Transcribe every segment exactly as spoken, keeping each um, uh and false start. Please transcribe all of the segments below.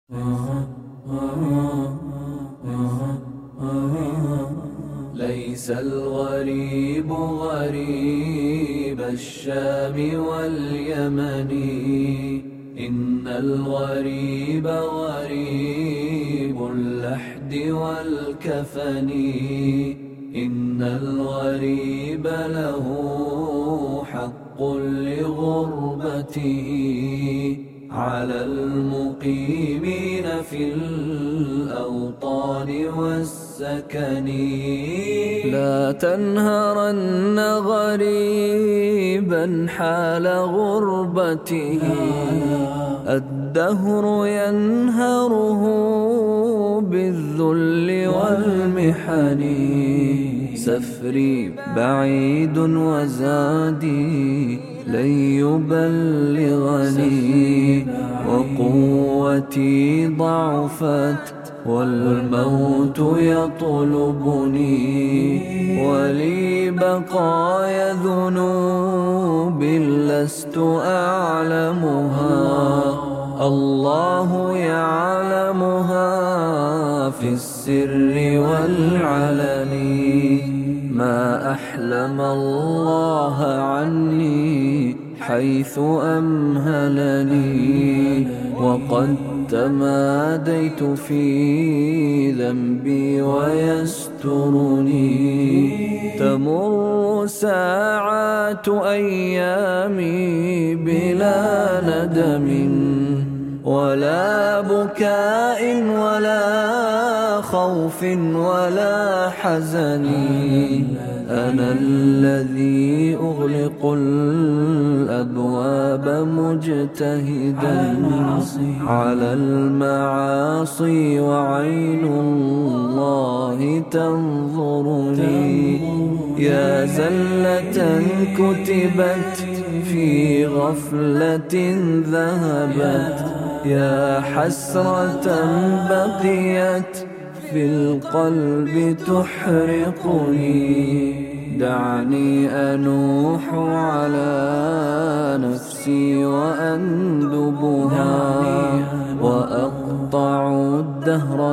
ليس الغريب غريب الشام واليمن، إن الغريب غريب اللحد والكفن. إن الغريب له حق لغربته على المقيمين في الأوطان والسكن. لا تنهرن غريبا حال غربته، الدهر ينهره بالذل والمحن. سفري بعيد وزادي لن يبلغني، وقوتي ضعفت والموت يطلبني. ولي بقايا ذنوب لست أعلمها، الله يعلمها في السر والعلن. ما أحلم الله عني حيث أمهلني، وقد تماديت في ذنبي ويسترني. تمر ساعات أيامي بلا ندم ولا بكاء ولا خوف ولا حزن. أنا الذي أغلق الأبواب مجتهدا على المعاصي، وعين الله تنظرني. يا زلة كتبت في غفلة ذهبت، يا حسرة بقيت في القلب تحرقني. دعني أنوح على نفسي وأندبها، وأقطع الدهر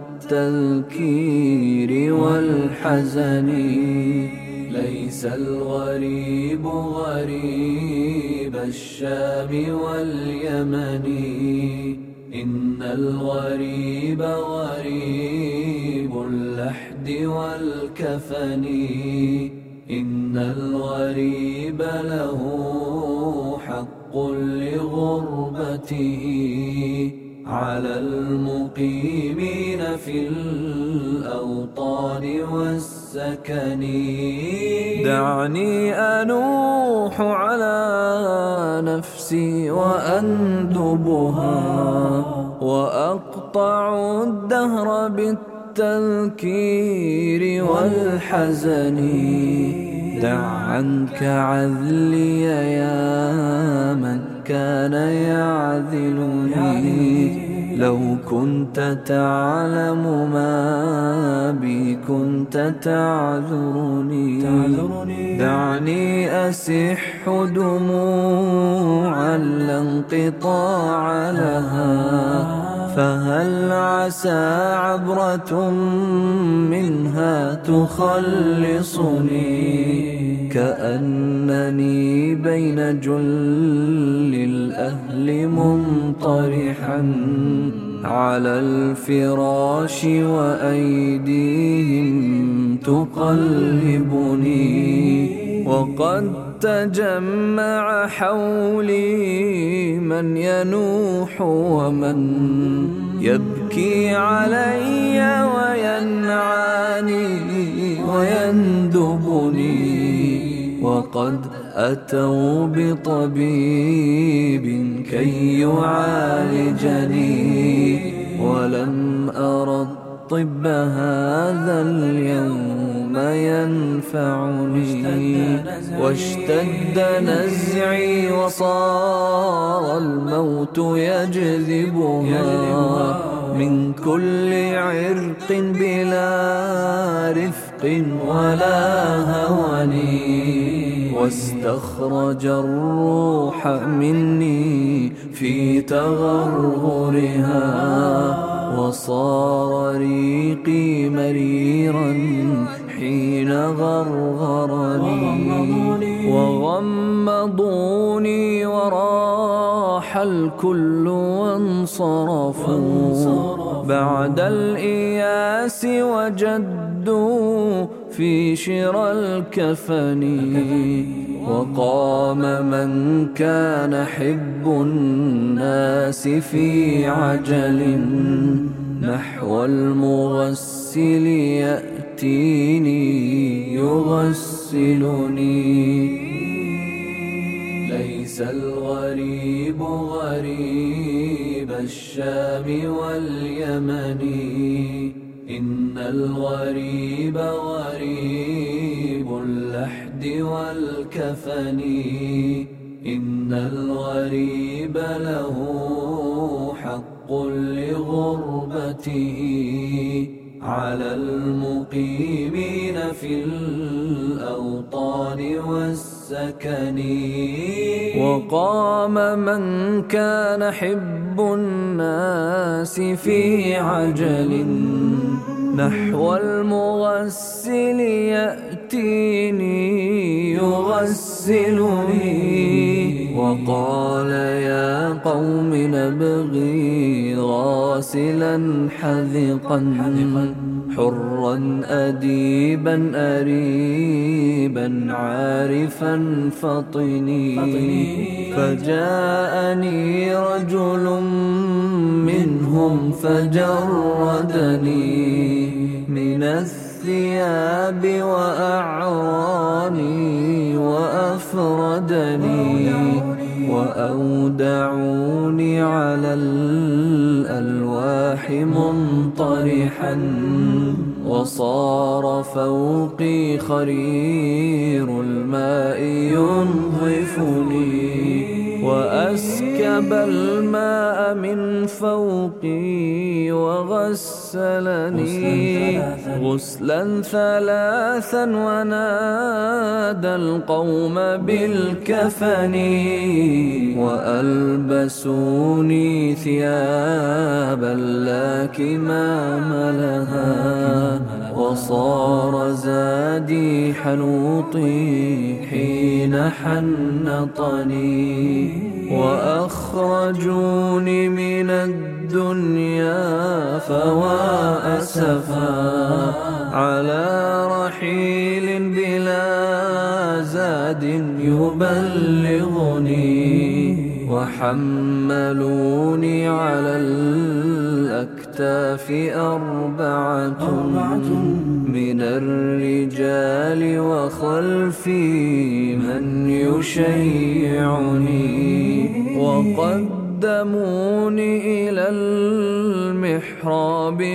بالتذكير والحزن. ليس الغريب غريب الشام واليمن، إن الغريب غريب اللحد والكفن. إن الغريب له حق لغربته على المقيمين في الأوطان والسكن. دعني أنوح على نفسي وأندبها، وأقطع الدهر بالتذكير والحزن. دع عنك عذلي يا من كان يعذلني، لو كنت تعلم ما بي كنت تعذرني. دعني أسح دموعا لا انقطاع لها، فهل عسى عبرة منها تخلصني. كأنني بين جل الأهل منطرحا على الفراش، وأيديهم تقلبني. وقد تجمع حولي من ينوح ومن يبكي علي وينعاني ويندبني. وقد أتوا بطبيب كي يعالجني، ولم أرى الطب هذا اليوم ينفعني. واشتد نزعي وصار الموت يجذبها من كل عرق بلا رفق ولا هوان. واستخرج الروح مني في تغرغرها، وصار ريقي مريرا حين غرغرني، وغمضوني وراح الكل وانصرفوا بعد الإياس، وجدوا في شرى الكفن. وقام من كان حب الناس في عجل نحو المغسل يأتيني يغسلني. ليس الغريب غريب الشام واليمن، إن الغريب غريب اللحد والكفن. إن الغريب له حق لغربته على المقيمين في الأوطان والسكن. وقام من كان حب الناس في عجل نحو المغسل يأتيني يغسلني، وقال يا قوم نبغي غاسلا حذقا حرا أديبا أريبا عارفا فطني. فجاءني رجل منهم فجردني من الثياب وأعراني وأفردني، وأودعوني على الألواح منطرحا، وصار فوقي خرير الماء ينظفني، وأسكب الماء من فوقي وغسلني غسلا ثلاثا، ونادى القوم بالكفن، وألبسوني ثيابا لا كمام لها، وصار زادي حنوطي حين حنطني، وأخرجوني من الدنيا فوا أسفا على رحيل بلا زاد يبلغني، وحملوني على الأكتاف أربعة من الرجال، وخلفي من يشيعني، وقدموني إلى المحراب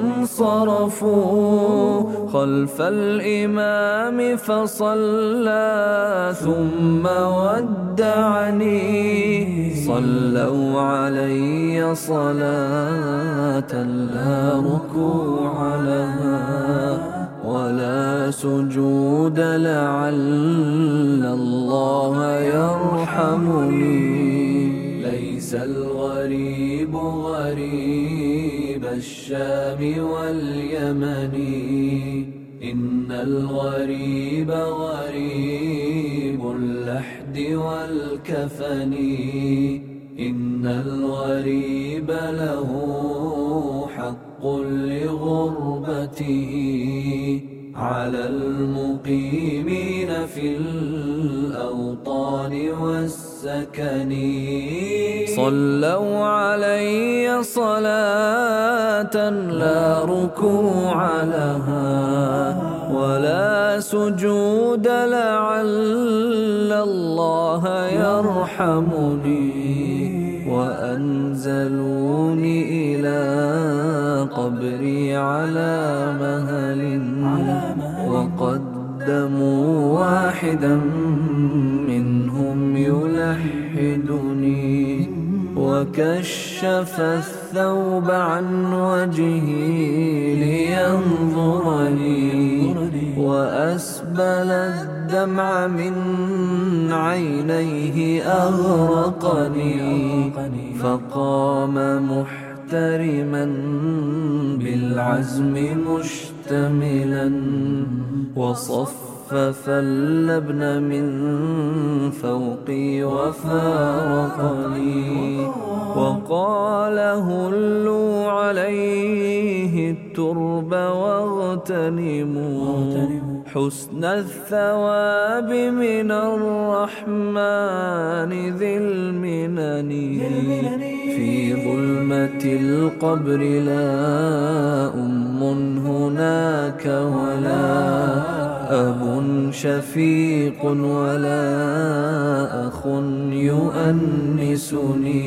وانصرفوا خلف الإمام فصلى ثم ودعني. صلوا علي صلاة لا ركوع لها ولا سجود، لعل الله يرحمني. ليس الغريب غريب الشام واليمن، إن الغريب غريب اللحد والكفن. إن الغريب له حق لغربته على المقيمين في الأوطان والسكن. صلوا علي صلاة لا ركوع لها ولا سجود، لعل الله يرحمني. وأنزلوني إلى قبري على مهل، وقدموا واحدا منهم يلحدني، وكشف الثوب عن وجهي لينظرني، وأسبل الدم الدمع من عينيه أغرقني، فقام محترما بالعزم مشتملا، وصفف اللبن من فوقي وفارقني، وقال هلوا عليه الترب واغتنموا حسن الثواب من الرحمن ذي المنن. في ظلمة القبر لا أم هناك ولا أب شفيق ولا أخ يؤنسني،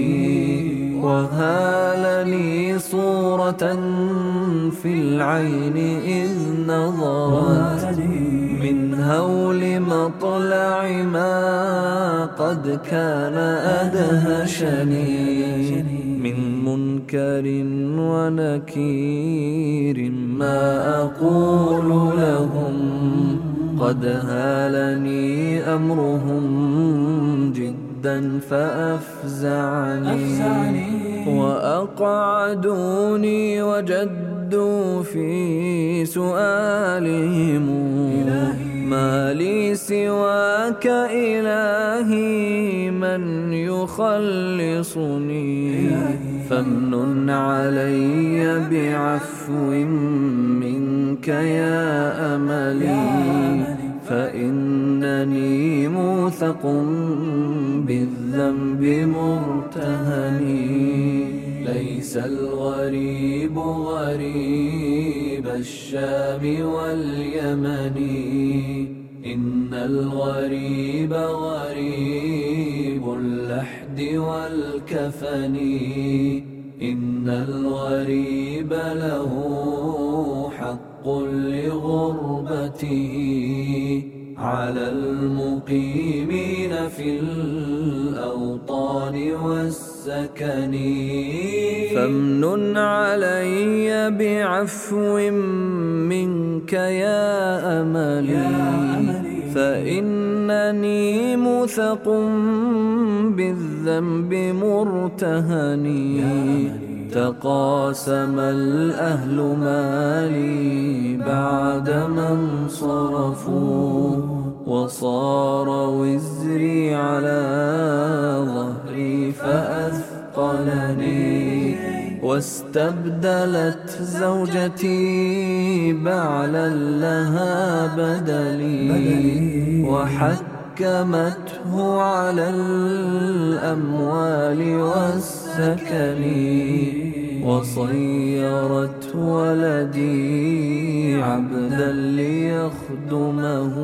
وهالني صورة في العين إذ نظرت من هول مطلع ما قد كان أدهشني، من منكر ونكير ما أقول لهم، قد هالني أمرهم جدا فأفزعني، وأقعدوني وجدوا في سؤالهم ما لي سواك إلهي من يخلصني، فامنن علي بعفو منك يا أملي، فإنني موثق بالذنب مرتهني. ليس الغريب غريب الشام واليمن، إن الغريب غريب اللحد والكفن، إن الغريب له حق لغربته على المقيمين في الأوطان والسكن. فامنن علي بعفو منك يا أملي، فإنني موثق بالذنب مرتهني، تقاسم الأهل مالي بعدما انصرفوا، وصار وزري على ظهري فأثقلني، واستبدلت زوجتي بعلا لها بدلي، وحكمته على الأموال والسكن، وصيرت ولدي عبدا ليخدمه،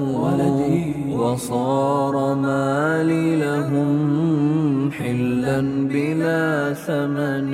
وصار مالي لهم حلا بلا ثمن.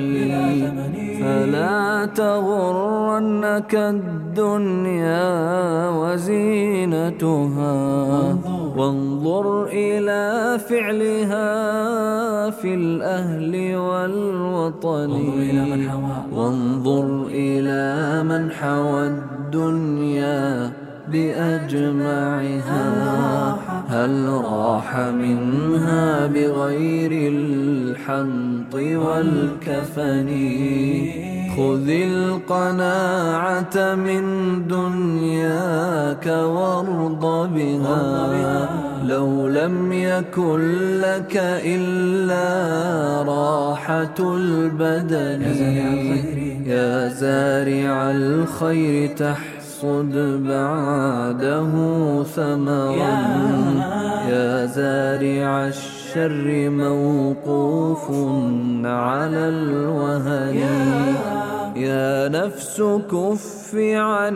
فلا تغرنك الدنيا وزينتها، وانظر إلى فعلها في الأهل والوطن، وانظر إلى من حوى الدنيا بأجمعها، هل راح منها بغير الحنط والكفن. خذ القناعة من دنياك وارض بها، لو لم يكن لك إلا راحة البدن. يا زارع الخير تحصد بعده ثمرا، يا زارع الشر موقوف على الوهن. يا نفس كف عن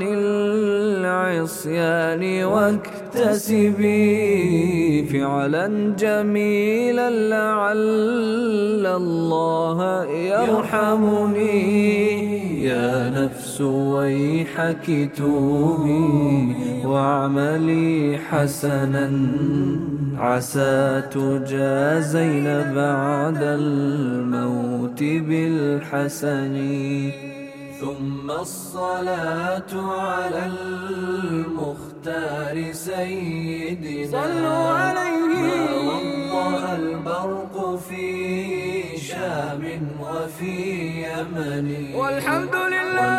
العصيان واكتسبي فعلا جميلا لعل الله يرحمني. يا نفس ويحك توبي واعملي حسنا، عسى تجازين بعد الموت بالحسن. ثم الصلاة على المختار سيدنا صلوا عليه. ما وضأ البرق في شام وفي يمن والحمد لله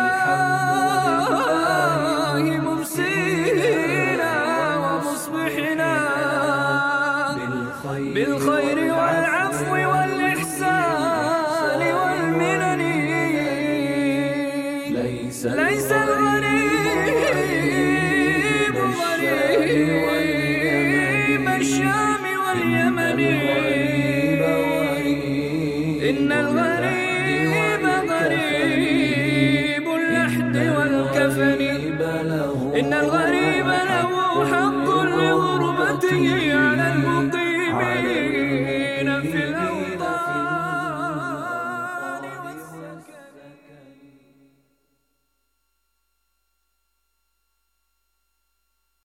ممسينا ومصبحنا بالخير